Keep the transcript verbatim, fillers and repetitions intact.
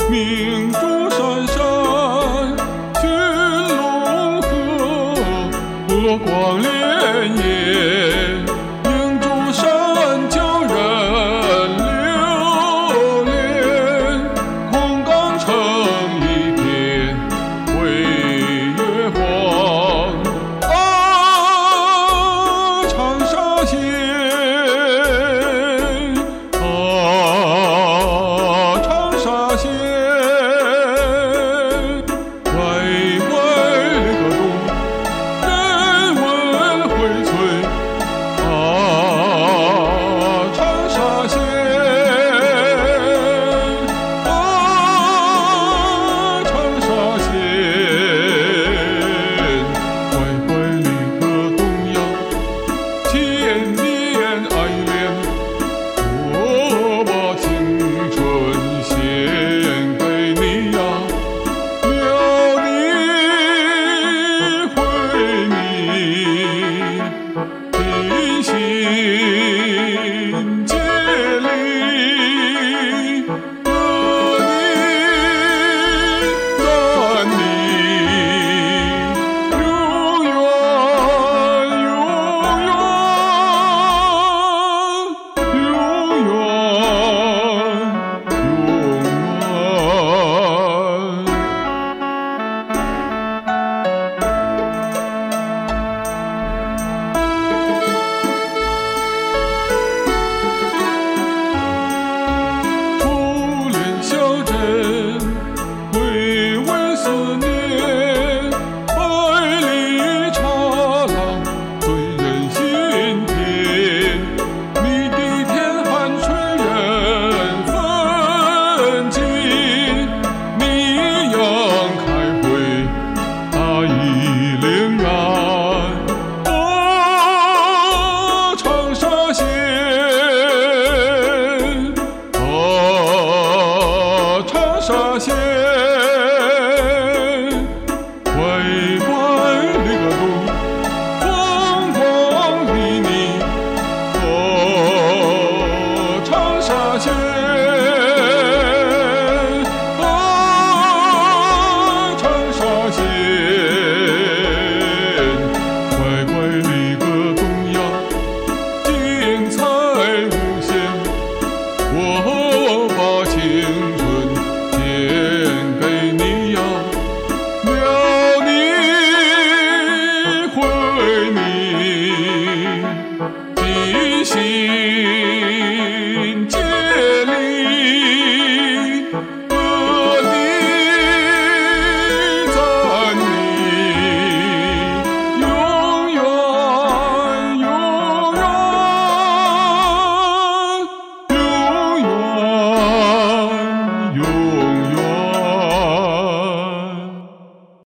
明珠闪闪寻龙河，部落光连夜，明珠山叫人留恋，空冈成一片辉月光。啊，长沙县，啊，长沙县，乖乖那个东，人文荟萃。啊，长沙县，啊，长沙县，乖乖那个东呀，千年爱恋，我把青春献给你呀，苗栗回民，披星接力，和你站立，永远永远永远永远。初恋小镇，回味思念，百里长廊醉人心田。你的天寒吹人风景，你阳开会大义岭岸。哦，长沙县，啊，长沙县。